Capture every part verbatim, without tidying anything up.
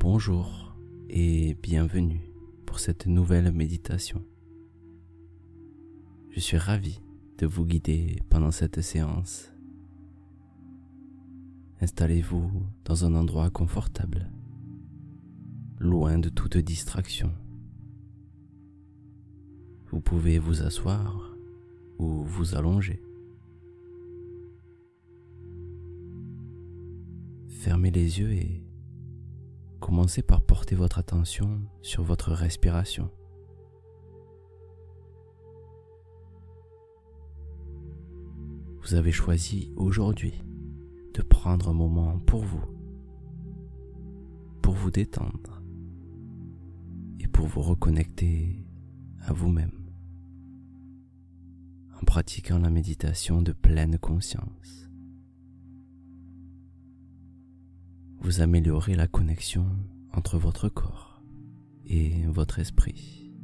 Bonjour et bienvenue pour cette nouvelle méditation. Je suis ravi de vous guider pendant cette séance. Installez-vous dans un endroit confortable, loin de toute distraction. Vous pouvez vous asseoir ou vous allonger. Fermez les yeux et commencez par porter votre attention sur votre respiration. Vous avez choisi aujourd'hui de prendre un moment pour vous, pour vous détendre et pour vous reconnecter à vous-même en pratiquant la méditation de pleine conscience. Vous améliorez la connexion entre votre corps et votre esprit.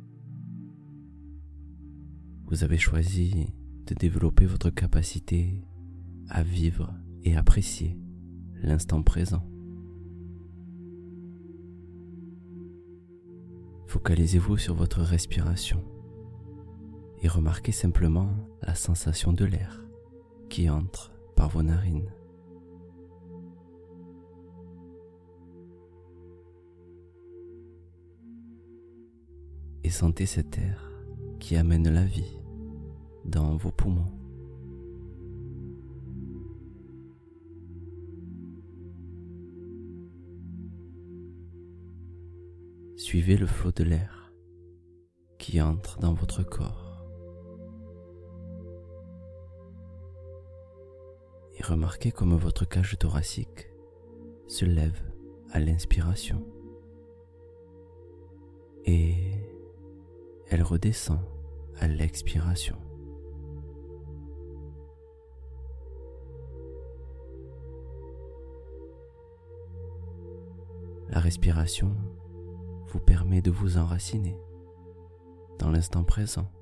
Vous avez choisi de développer votre capacité à vivre et apprécier l'instant présent. Focalisez-vous sur votre respiration et remarquez simplement la sensation de l'air qui entre par vos narines. Et sentez cet air qui amène la vie dans vos poumons. Suivez le flot de l'air qui entre dans votre corps et remarquez comme votre cage thoracique se lève à l'inspiration et elle redescend à l'expiration. La respiration vous permet de vous enraciner dans l'instant présent.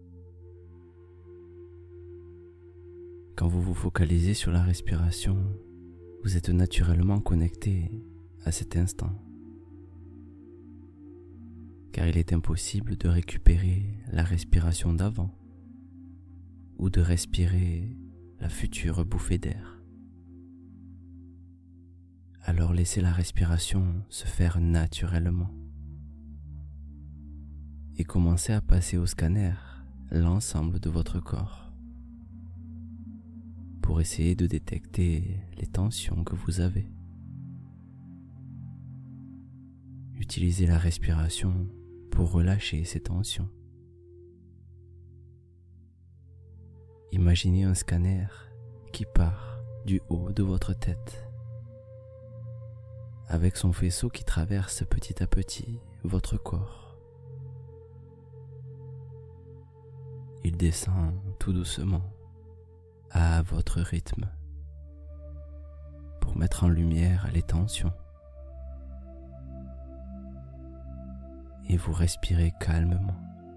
Quand vous vous focalisez sur la respiration, vous êtes naturellement connecté à cet instant, car il est impossible de récupérer la respiration d'avant ou de respirer la future bouffée d'air. Alors laissez la respiration se faire naturellement et commencez à passer au scanner l'ensemble de votre corps pour essayer de détecter les tensions que vous avez. Utilisez la respiration pour relâcher ces tensions. Imaginez un scanner qui part du haut de votre tête, avec son faisceau qui traverse petit à petit votre corps. Il descend tout doucement à votre rythme pour mettre en lumière les tensions. Et vous respirez calmement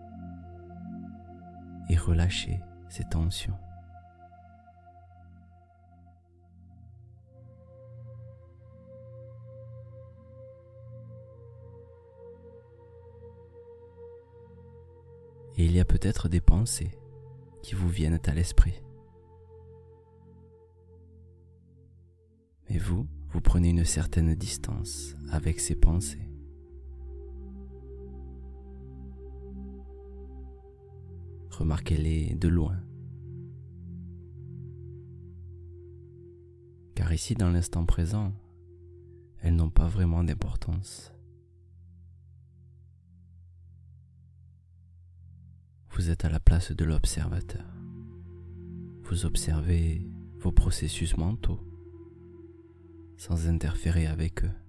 et relâchez ces tensions. Et il y a peut-être des pensées qui vous viennent à l'esprit. Mais vous, vous prenez une certaine distance avec ces pensées. Remarquez-les de loin. Car ici, dans l'instant présent, elles n'ont pas vraiment d'importance. Vous êtes à la place de l'observateur. Vous observez vos processus mentaux sans interférer avec eux.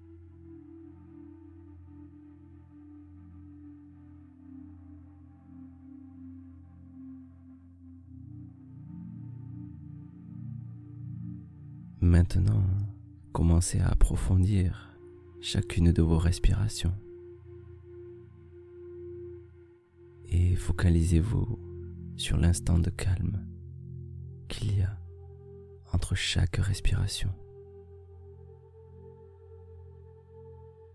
Maintenant, commencez à approfondir chacune de vos respirations. Et focalisez-vous sur l'instant de calme qu'il y a entre chaque respiration.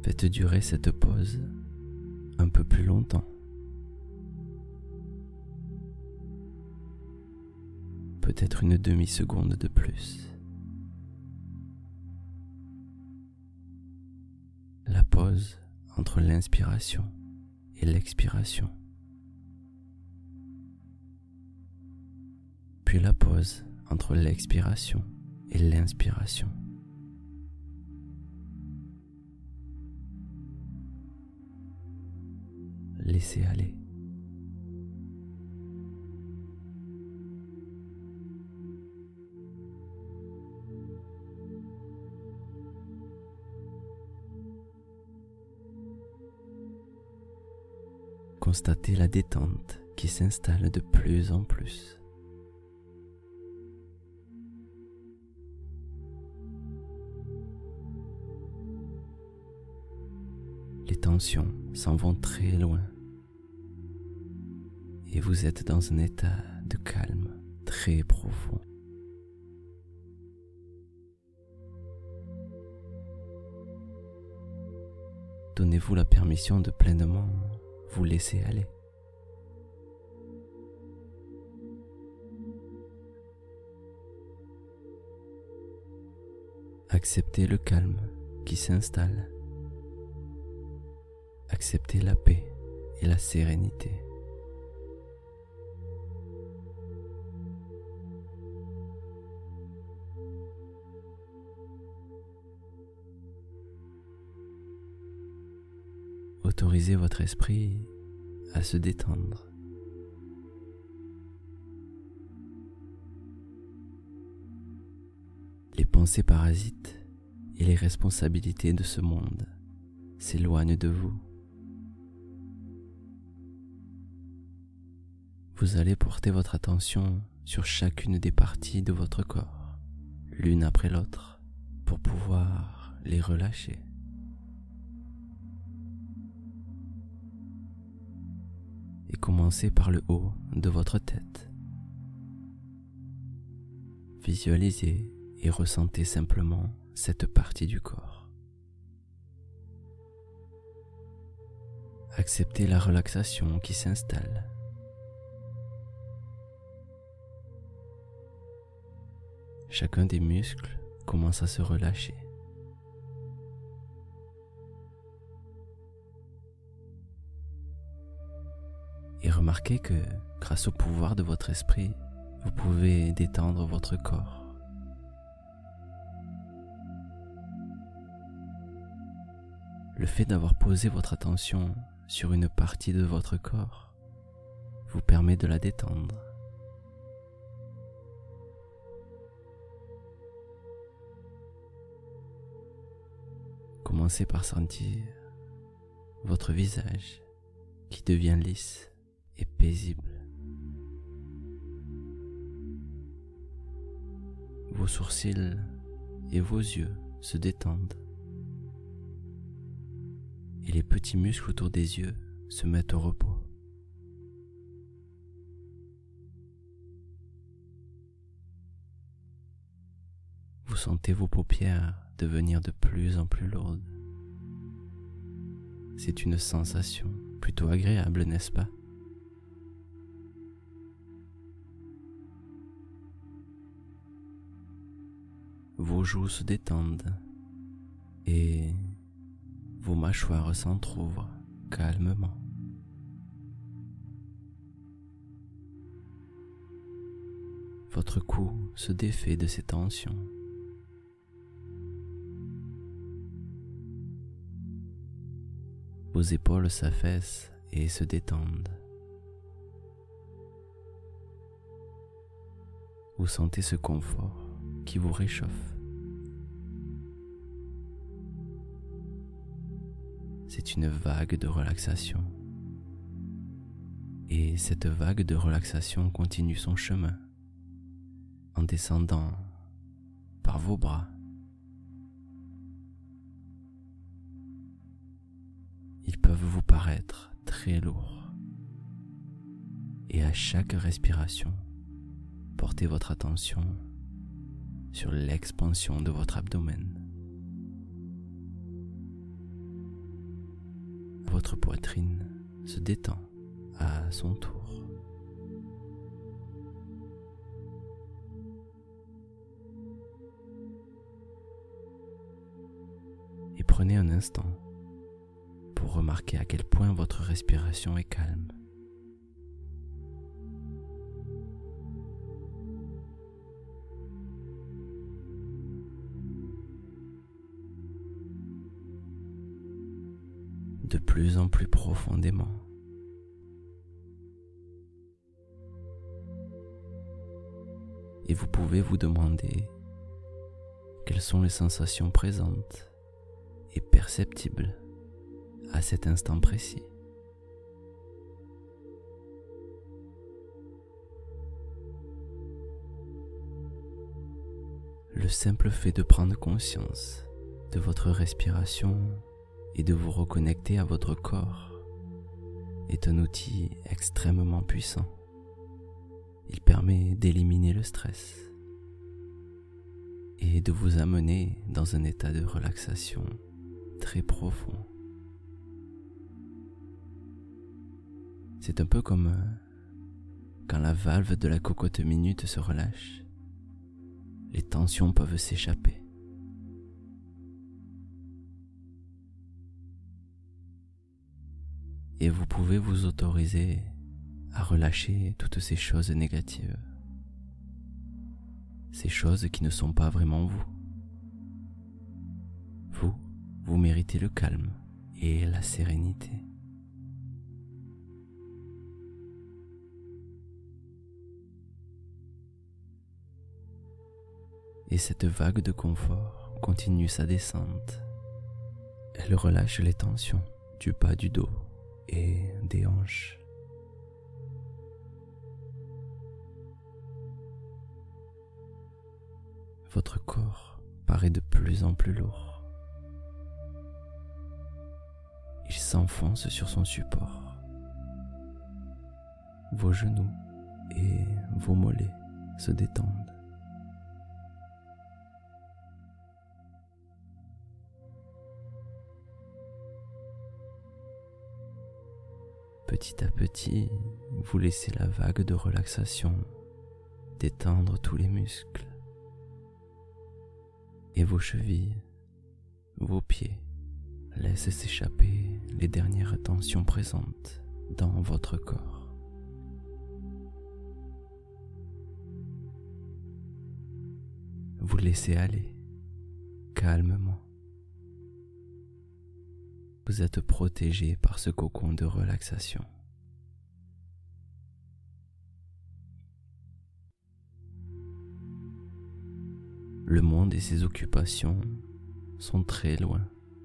Faites durer cette pause un peu plus longtemps. Peut-être une demi-seconde de plus. La pause entre l'inspiration et l'expiration. Puis la pause entre l'expiration et l'inspiration. Laissez aller. Constatez la détente qui s'installe de plus en plus. Les tensions s'en vont très loin et vous êtes dans un état de calme très profond. Donnez-vous la permission de pleinement vous laisser aller. Acceptez le calme qui s'installe. Acceptez la paix et la sérénité. Autorisez votre esprit à se détendre. Les pensées parasites et les responsabilités de ce monde s'éloignent de vous. Vous allez porter votre attention sur chacune des parties de votre corps, l'une après l'autre, pour pouvoir les relâcher. Et commencez par le haut de votre tête. Visualisez et ressentez simplement cette partie du corps. Acceptez la relaxation qui s'installe. Chacun des muscles commence à se relâcher. Et remarquez que, grâce au pouvoir de votre esprit, vous pouvez détendre votre corps. Le fait d'avoir posé votre attention sur une partie de votre corps vous permet de la détendre. Commencez par sentir votre visage qui devient lisse et paisible. Vos sourcils et vos yeux se détendent. Et les petits muscles autour des yeux se mettent au repos. Vous sentez vos paupières devenir de plus en plus lourdes. C'est une sensation plutôt agréable, n'est-ce pas? Vos joues se détendent et vos mâchoires s'entr'ouvrent calmement. Votre cou se défait de ses tensions. Vos épaules s'affaissent et se détendent. Vous sentez ce confort qui vous réchauffe. C'est une vague de relaxation. Et cette vague de relaxation continue son chemin en descendant par vos bras. Ils peuvent vous paraître très lourds. Et à chaque respiration, portez votre attention sur l'expansion de votre abdomen. votre poitrine se détend à son tour. Et prenez un instant pour remarquer à quel point votre respiration est calme. De plus en plus profondément. Et vous pouvez vous demander quelles sont les sensations présentes et perceptibles à cet instant précis. Le simple fait de prendre conscience de votre respiration et de vous reconnecter à votre corps est un outil extrêmement puissant. Il permet d'éliminer le stress et de vous amener dans un état de relaxation très profond. C'est un peu comme quand la valve de la cocotte minute se relâche. Les tensions peuvent s'échapper. Et vous pouvez vous autoriser à relâcher toutes ces choses négatives. Ces choses qui ne sont pas vraiment vous. Vous, vous méritez le calme et la sérénité. Et cette vague de confort continue sa descente. Elle relâche les tensions du bas du dos et des hanches. Votre corps paraît de plus en plus lourd. Il s'enfonce sur son support. Vos genoux et vos mollets se détendent. Petit à petit, vous laissez la vague de relaxation détendre tous les muscles. Et vos chevilles, vos pieds, laissez s'échapper les dernières tensions présentes dans votre corps. Vous laissez aller, calmement. Vous êtes protégé par ce cocon de relaxation. Le monde et ses occupations sont très loin.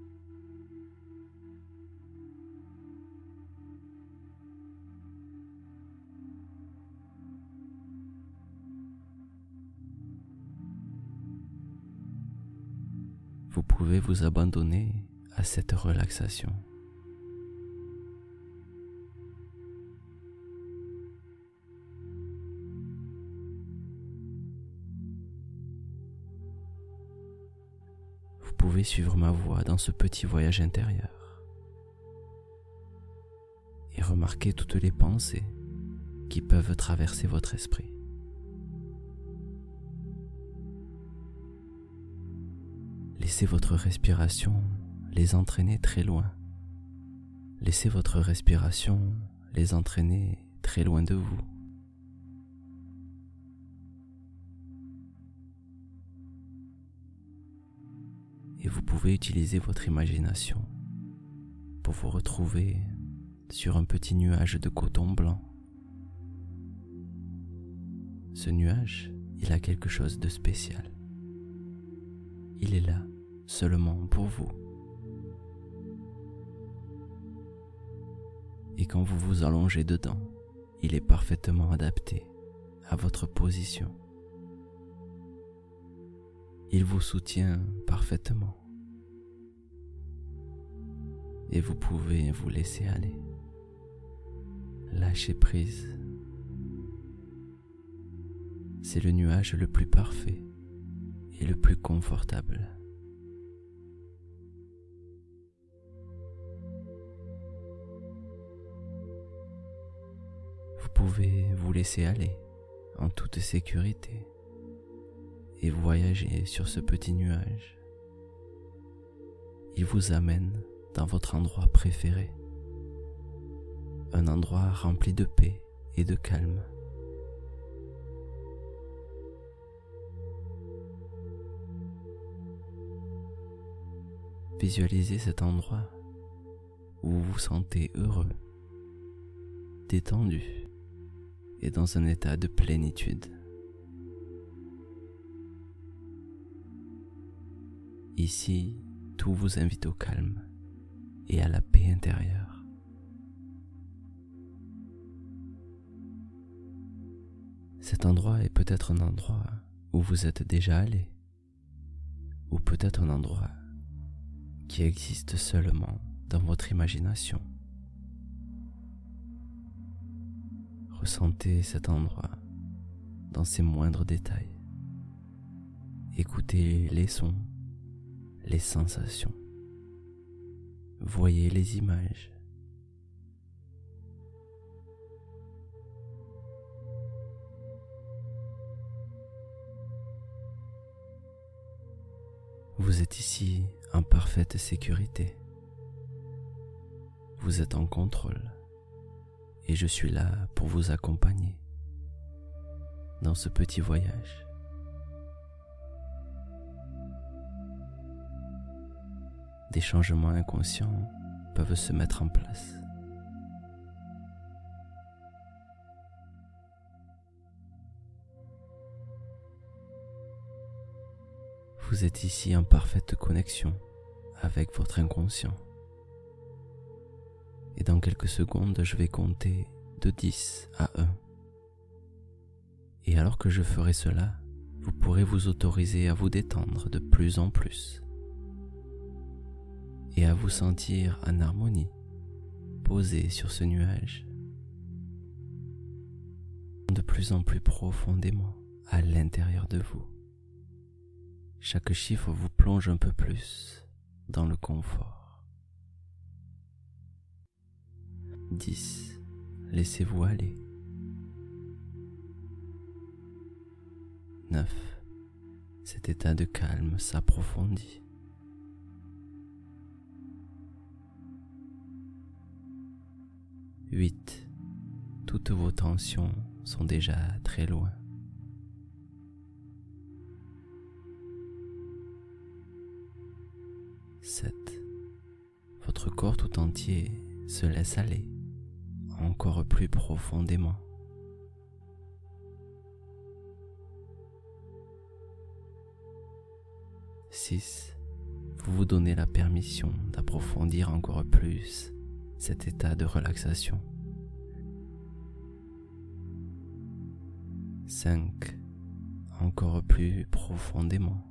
Vous pouvez vous abandonner à cette relaxation. Vous pouvez suivre ma voix dans ce petit voyage intérieur et remarquer toutes les pensées qui peuvent traverser votre esprit. Laissez votre respiration les entraîner très loin. Laissez votre respiration les entraîner très loin de vous. Et vous pouvez utiliser votre imagination pour vous retrouver sur un petit nuage de coton blanc. Ce nuage, il a quelque chose de spécial. Il est là seulement pour vous. Et quand vous vous allongez dedans, il est parfaitement adapté à votre position. Il vous soutient parfaitement. Et vous pouvez vous laisser aller. Lâcher prise. C'est le nuage le plus parfait et le plus confortable. pouvez vous laisser aller en toute sécurité et voyager sur ce petit nuage. Il vous amène dans votre endroit préféré, un endroit rempli de paix et de calme. Visualisez cet endroit où vous vous sentez heureux, détendu et dans un état de plénitude. Ici, tout vous invite au calme et à la paix intérieure. Cet endroit est peut-être un endroit où vous êtes déjà allé, ou peut-être un endroit qui existe seulement dans votre imagination. Ressentez cet endroit dans ses moindres détails. Écoutez les sons, les sensations. Voyez les images. Vous êtes ici en parfaite sécurité. Vous êtes en contrôle et je suis là pour vous accompagner dans ce petit voyage. Des changements inconscients peuvent se mettre en place. Vous êtes ici en parfaite connexion avec votre inconscient. Et dans quelques secondes, je vais compter de dix à un. Et alors que je ferai cela, vous pourrez vous autoriser à vous détendre de plus en plus et à vous sentir en harmonie, posé sur ce nuage, de plus en plus profondément à l'intérieur de vous. Chaque chiffre vous plonge un peu plus dans le confort. dix. Laissez-vous aller. neuf. Cet état de calme s'approfondit. huit. Toutes vos tensions sont déjà très loin. sept. Votre corps tout entier se laisse aller encore plus profondément. six. Vous vous donnez la permission d'approfondir encore plus cet état de relaxation. cinq. Encore plus profondément.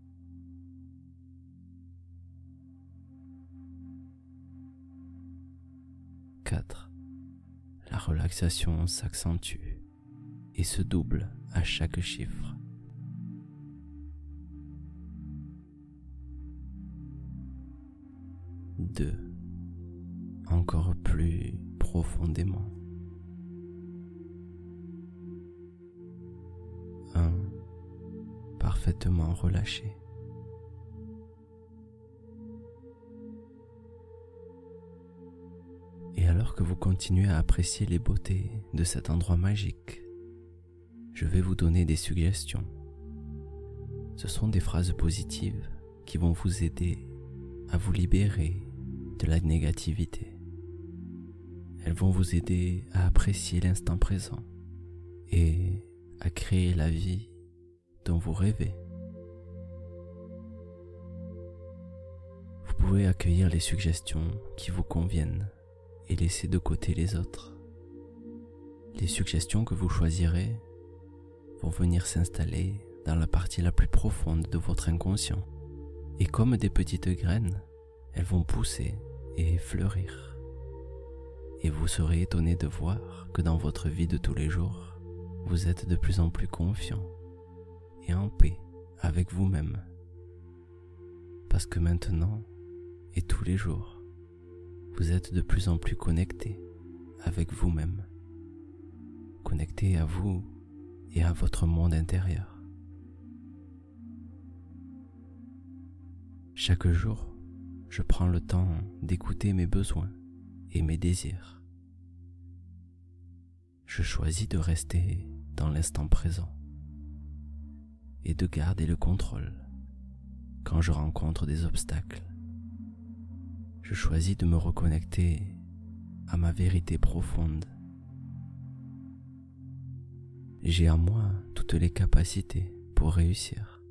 quatre. La relaxation s'accentue et se double à chaque chiffre. deux. Encore plus profondément. un. Parfaitement relâché. Et alors que vous continuez à apprécier les beautés de cet endroit magique, je vais vous donner des suggestions. Ce sont des phrases positives qui vont vous aider à vous libérer de la négativité. Elles vont vous aider à apprécier l'instant présent et à créer la vie dont vous rêvez. Vous pouvez accueillir les suggestions qui vous conviennent et laisser de côté les autres. Les suggestions que vous choisirez vont venir s'installer dans la partie la plus profonde de votre inconscient. Et comme des petites graines, elles vont pousser et fleurir. Et vous serez étonné de voir que dans votre vie de tous les jours, vous êtes de plus en plus confiant et en paix avec vous-même. Parce que maintenant, et tous les jours, vous êtes de plus en plus connecté avec vous-même. connecté à vous et à votre monde intérieur. Chaque jour, je prends le temps d'écouter mes besoins et mes désirs. Je choisis de rester dans l'instant présent et de garder le contrôle quand je rencontre des obstacles. Je choisis de me reconnecter à ma vérité profonde. J'ai en moi toutes les capacités pour réussir.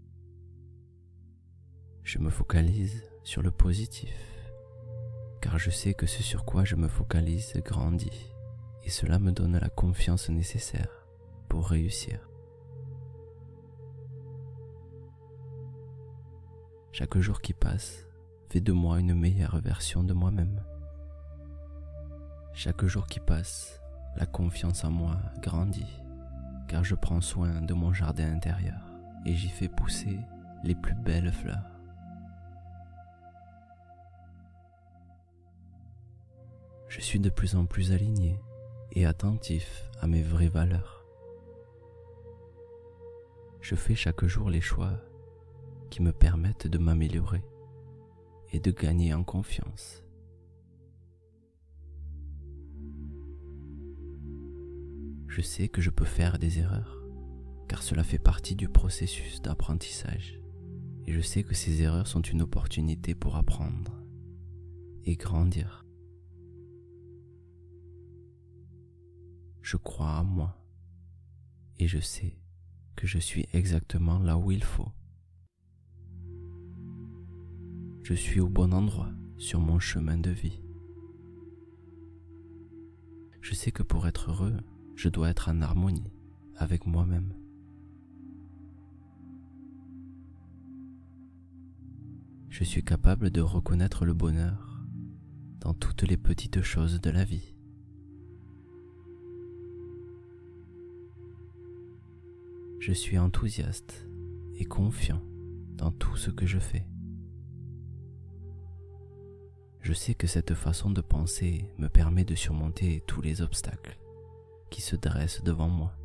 Je me focalise sur le positif, car je sais que ce sur quoi je me focalise grandit, et cela me donne la confiance nécessaire pour réussir. Chaque jour qui passe fait de moi une meilleure version de moi-même. Chaque jour qui passe, la confiance en moi grandit, car je prends soin de mon jardin intérieur et j'y fais pousser les plus belles fleurs. Je suis de plus en plus aligné et attentif à mes vraies valeurs. Je fais chaque jour les choix qui me permettent de m'améliorer et de gagner en confiance. Je sais que je peux faire des erreurs, car cela fait partie du processus d'apprentissage. Et je sais que ces erreurs sont une opportunité pour apprendre et grandir. Je crois en moi et je sais que je suis exactement là où il faut. Je suis au bon endroit sur mon chemin de vie. Je sais que pour être heureux, je dois être en harmonie avec moi-même. Je suis capable de reconnaître le bonheur dans toutes les petites choses de la vie. Je suis enthousiaste et confiant dans tout ce que je fais. Je sais que cette façon de penser me permet de surmonter tous les obstacles qui se dressent devant moi.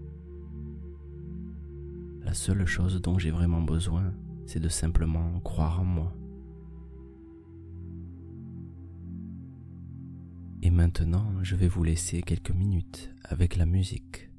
La seule chose dont j'ai vraiment besoin, c'est de simplement croire en moi. Et maintenant, je vais vous laisser quelques minutes avec la musique.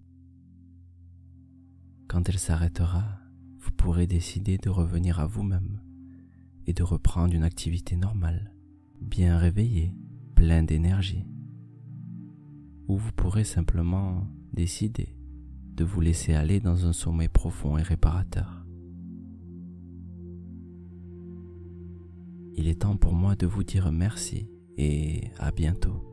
Quand elle s'arrêtera, vous pourrez décider de revenir à vous-même et de reprendre une activité normale, bien réveillé, plein d'énergie. Ou vous pourrez simplement décider de vous laisser aller dans un sommeil profond et réparateur. Il est temps pour moi de vous dire merci et à bientôt.